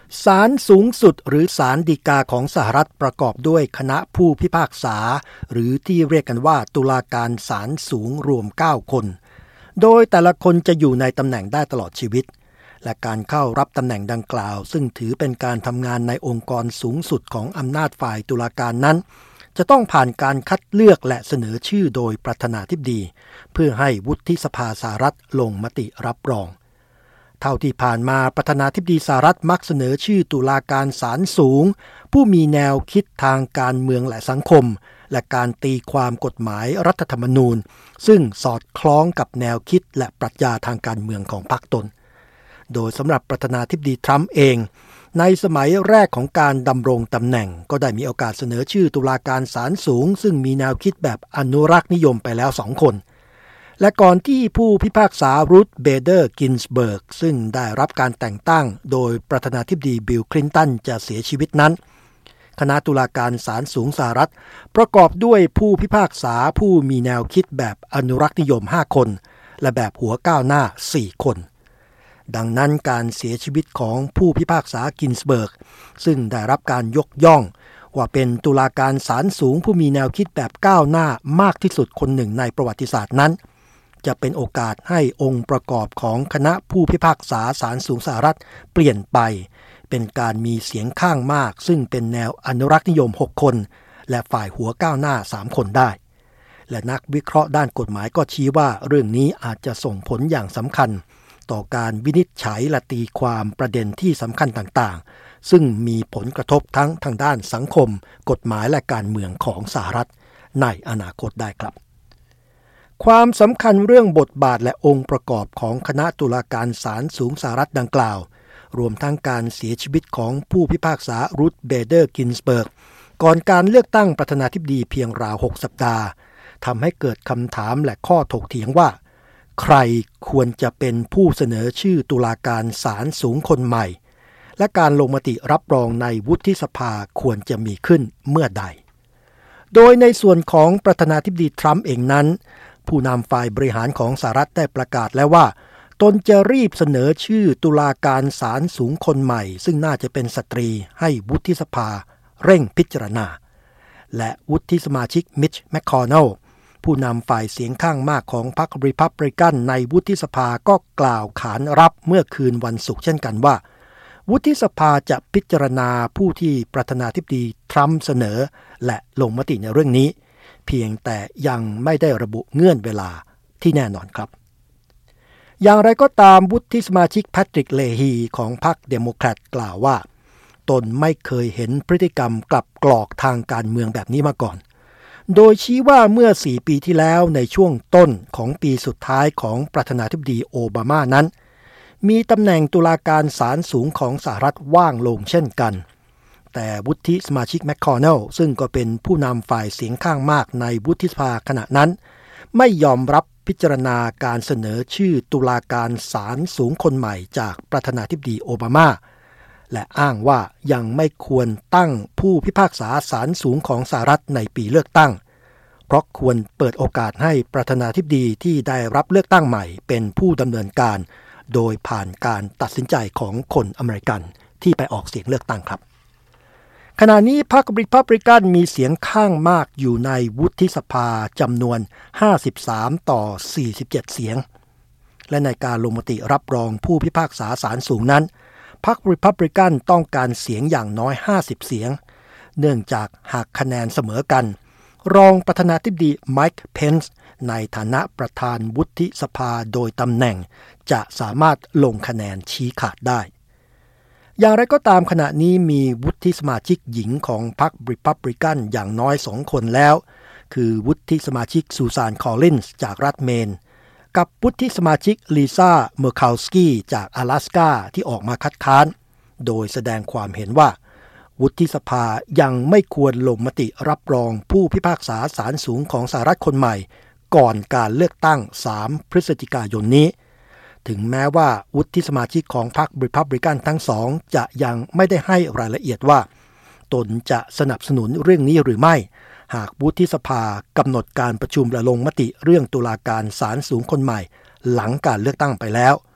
ศาลสูงสุดหรือศาลฎีกาของสหรัฐประกอบด้วยคณะผู้พิพากษาหรือที่เรียกกันว่าตุลาการศาลสูงรวม9คนโดยแต่ละคนจะอยู่ในตำแหน่งได้ตลอดชีวิตและการเข้ารับตำแหน่งดังกล่าวซึ่งถือเป็นการทำงานในองค์กรสูงสุดของอำนาจฝ่ายตุลาการนั้นจะต้องผ่านการคัดเลือกและเสนอชื่อโดยประธานาธิบดีเพื่อให้วุฒิสภาสหรัฐลงมติรับรองเท่าที่ผ่านมาประธานาธิบดีสหรัฐมักเสนอชื่อตุลาการศาลสูงผู้มีแนวคิดทางการเมืองและสังคมและการตีความกฎหมายรัฐธรรมนูญซึ่งสอดคล้องกับแนวคิดและปรัชญาทางการเมืองของพรรคตนโดยสำหรับประธานาธิบดีทรัมป์เองในสมัยแรกของการดำรงตำแหน่งก็ได้มีโอกาสเสนอชื่อตุลาการศาลสูงซึ่งมีแนวคิดแบบอนุรักษ์นิยมไปแล้ว2คนและก่อนที่ผู้พิพากษารูธเบเดอร์กินสเบิร์กซึ่งได้รับการแต่งตั้งโดยประธานาธิบดีบิลคลินตันจะเสียชีวิตนั้นคณะตุลาการศาลสูงสหรัฐประกอบด้วยผู้พิพากษาผู้มีแนวคิดแบบอนุรักษ์นิยม5คนและแบบหัวก้าวหน้า4คนดังนั้นการเสียชีวิตของผู้พิพากษากินสเบิร์กซึ่งได้รับการยกย่องว่าเป็นตุลาการศาลสูงผู้มีแนวคิดแบบก้าวหน้ามากที่สุดคนหนึ่งในประวัติศาสตร์นั้นจะเป็นโอกาสให้องค์ประกอบของคณะผู้พิพากษาศาลสูงสหรัฐเปลี่ยนไปเป็นการมีเสียงข้างมากซึ่งเป็นแนวอนุรักษ์นิยม6คนและฝ่ายหัวก้าวหน้า3คนได้และนักวิเคราะห์ด้านกฎหมายก็ชี้ว่าเรื่องนี้อาจจะส่งผลอย่างสำคัญต่อการวินิจฉัยและตีความประเด็นที่สำคัญต่างๆซึ่งมีผลกระทบทั้งทางด้านสังคมกฎหมายและการเมืองของสหรัฐในอนาคตได้ครับความสำคัญเรื่องบทบาทและองค์ประกอบของคณะตุลาการศาลสูงสหรัฐดังกล่าวรวมทั้งการเสียชีวิตของผู้พิพากษารูธเบเดอร์กินสเบิร์กก่อนการเลือกตั้งประธานาธิบดีเพียงราว6สัปดาห์ทำให้เกิดคำถามและข้อถกเถียงว่าใครควรจะเป็นผู้เสนอชื่อตุลาการศาลสูงคนใหม่และการลงมติรับรองในวุฒิสภาควรจะมีขึ้นเมื่อใดโดยในส่วนของประธานาธิบดีทรัมป์เองนั้นผู้นำฝ่ายบริหารของสหรัฐได้ประกาศแล้วว่าตนจะรีบเสนอชื่อตุลาการศาลสูงคนใหม่ซึ่งน่าจะเป็นสตรีให้วุฒิสภาเร่งพิจารณาและวุฒิสมาชิกมิชแมคคอนเนลผู้นำฝ่ายเสียงข้างมากของพรรครีพับลิกันในวุฒิสภาก็กล่าวขานรับเมื่อคืนวันศุกร์เช่นกันว่าวุฒิสภาจะพิจารณาผู้ที่ประธานาธิบดีทรัมป์เสนอและลงมติในเรื่องนี้เพียงแต่ยังไม่ได้ระบุเงื่อนเวลาที่แน่นอนครับอย่างไรก็ตามวุฒิสมาชิกแพทริกเลฮีของพรรคเดโมแครตกล่าวว่าตนไม่เคยเห็นพฤติกรรมกลับกรอกทางการเมืองแบบนี้มาก่อนโดยชี้ว่าเมื่อ4ปีที่แล้วในช่วงต้นของปีสุดท้ายของประธานาธิบดีโอบามานั้นมีตำแหน่งตุลาการศาลสูงของสหรัฐว่างลงเช่นกันแต่วุฒิสมาชิกแมคคอนเนลซึ่งก็เป็นผู้นำฝ่ายเสียงข้างมากในวุฒิสภาขณะนั้นไม่ยอมรับพิจารณาการเสนอชื่อตุลาการศาลสูงคนใหม่จากประธานาธิบดีโอบามาและอ้างว่ายังไม่ควรตั้งผู้พิพากษาศาลสูงของสหรัฐในปีเลือกตั้งเพราะควรเปิดโอกาสให้ประธานาธิบดีที่ได้รับเลือกตั้งใหม่เป็นผู้ดำเนินการโดยผ่านการตัดสินใจของคนอเมริกันที่ไปออกเสียงเลือกตั้งครับขณะนี้พรรครีพับลิกันมีเสียงข้างมากอยู่ในวุฒิสภาจำนวน53ต่อ47เสียงและในการลงมติรับรองผู้พิพากษาศาลสูงนั้นพรรครีพับลิกันต้องการเสียงอย่างน้อย50เสียงเนื่องจากหากคะแนนเสมอกันรองประธานาธิบดีไมค์เพนซ์ในฐานะประธานวุฒิสภาโดยตำแหน่งจะสามารถลงคะแนนชี้ขาดได้อย่างไรก็ตามขณะนี้มีวุฒิสมาชิกหญิงของพรรครีพับลิกันอย่างน้อย2คนแล้วคือวุฒิสมาชิกซูซานคอลลินส์จากรัฐเมนกับวุฒิสมาชิกลิซ่าเมอร์คาวสกี้จาก阿拉斯กาที่ออกมาคัดค้านโดยแสดงความเห็นว่าวุฒิสภายังไม่ควรลงมติรับรองผู้พิพากษาศาลสูงของสหรัฐคนใหม่ก่อนการเลือกตั้ง3พฤศจิกายนนี้ถึงแม้ว่าวุฒิสมาชิกของพรรครีพับลิกันทั้งสองจะยังไม่ได้ให้รายละเอียดว่าตนจะสนับสนุนเรื่องนี้หรือไม่หากวุฒิสภากำหนดการประชุมและลงมติเรื่องตุลาการศาลสูงคนใหม่หลังการเลือกตั้งไปแล้ว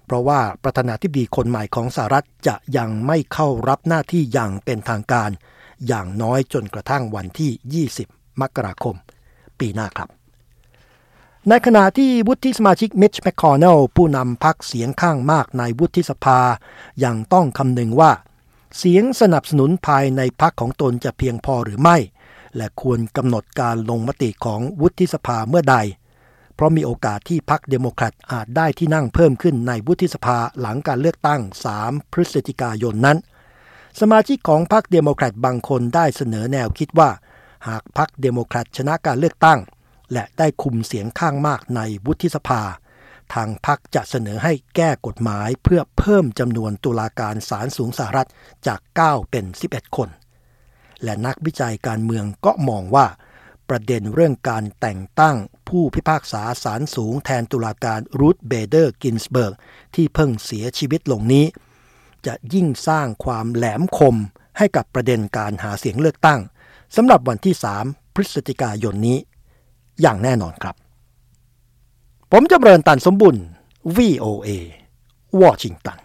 เพราะว่าประธานาธิบดีคนใหม่ของสหรัฐจะยังไม่เข้ารับหน้าที่อย่างเป็นทางการอย่างน้อยจนกระทั่งวันที่20มกราคมปีหน้าครับในขณะที่วุฒิสมาชิกมิตช์แมคคอนเนลผู้นำพรรคเสียงข้างมากในวุฒิสภายังต้องคำนึงว่าเสียงสนับสนุนภายในพรรคของตนจะเพียงพอหรือไม่และควรกำหนดการลงมติของวุฒิสภาเมื่อใดเพราะมีโอกาสที่พรรคเดโมแครตอาจได้ที่นั่งเพิ่มขึ้นในวุฒิสภาหลังการเลือกตั้ง3พฤศจิกายนนั้นสมาชิกของพรรคเดโมแครตบางคนได้เสนอแนวคิดว่าหากพรรคเดโมแครตชนะการเลือกตั้งและได้คุมเสียงข้างมากในวุฒิสภาทางพรรคจะเสนอให้แก้กฎหมายเพื่อเพิ่มจำนวนตุลาการศาลสูงสหรัฐจาก9เป็น11คนและนักวิจัยการเมืองก็มองว่าประเด็นเรื่องการแต่งตั้งผู้พิพากษาศาลสูงแทนตุลาการรูธเบเดอร์กินสเบิร์กที่เพิ่งเสียชีวิตลงนี้จะยิ่งสร้างความแหลมคมให้กับประเด็นการหาเสียงเลือกตั้งสำหรับวันที่3พฤศจิกายนนี้อย่างแน่นอนครับผมจำเริญตันสมบุญ VOA วอชิงตัน